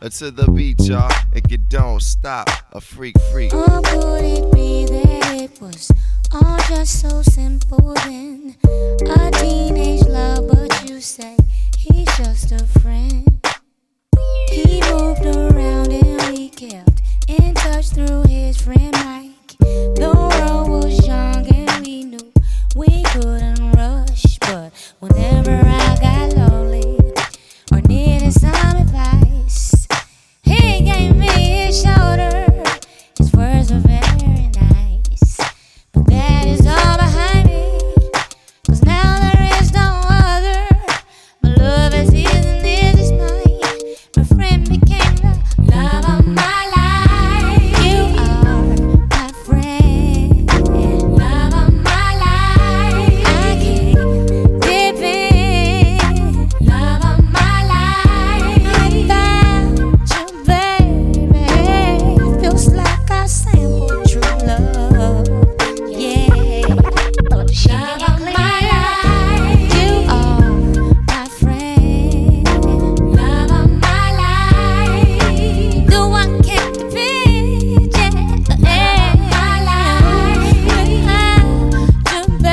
to the beat, y'all, and you don't stop. A freak. Or could it be that it was all just so simple then? A teenage love, but you say he's just a friend. He moved around and we kept in touch through his friend Mike. The world was young and we knew we couldn't rush, but whenever I got lonely or needed some advice, he gave me his shoulder. His words were very nice, but that is all behind me, 'cause now there is no other. My love is his and his is mine. My friend became the love of my life. You are my friend, love of my life. I can't dip in, love of my life. Without you, baby, feels like I sampled true love. Yeah, but the shit ain't clear. You are my friend, love of my life. Do I get the picture? Love of my life. Without you,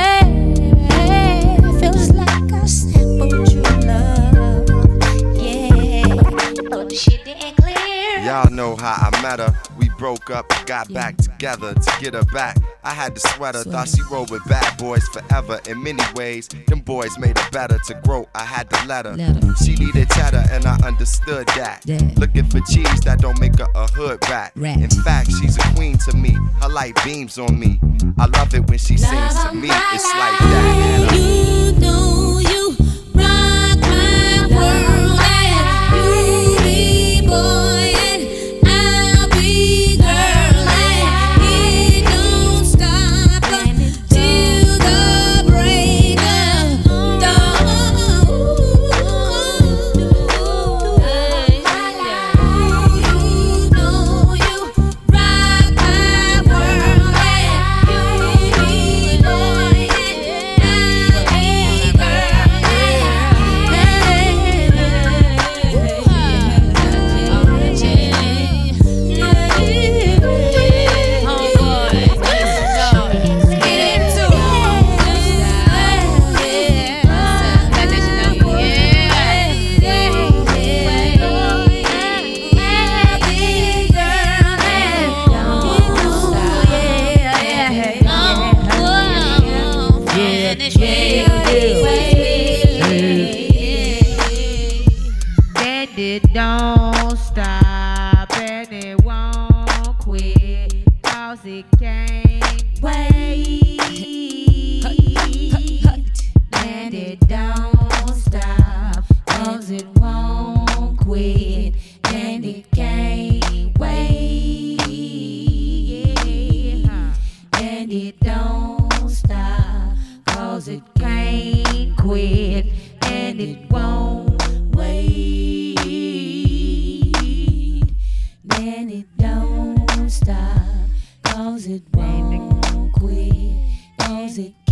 baby, feels like I sampled true love. Yeah, but the shit ain't clear. Y'all know how I met her. We broke up, got back together to get her back. I had the sweater, thought she rolled with bad boys forever. In many ways, them boys made her better. To grow, I had to let her. She needed cheddar, and I understood that. Looking for cheese that don't make her a hood rat. In fact, she's a queen to me. Her light beams on me. I love it when she sings to me. It's like that. You know you rock my world, and you be boy and I'll be girl, and it don't stop till the break of dawn. You know you rock my world, and you be boy and I'll be And it don't stop and it won't quit, 'cause it can't wait. And it don't stop 'cause it won't quit, and it can't wait. And it don't stop 'cause it can't quit, and it won't wait. And it don't stop 'cause it won't quit, 'cause it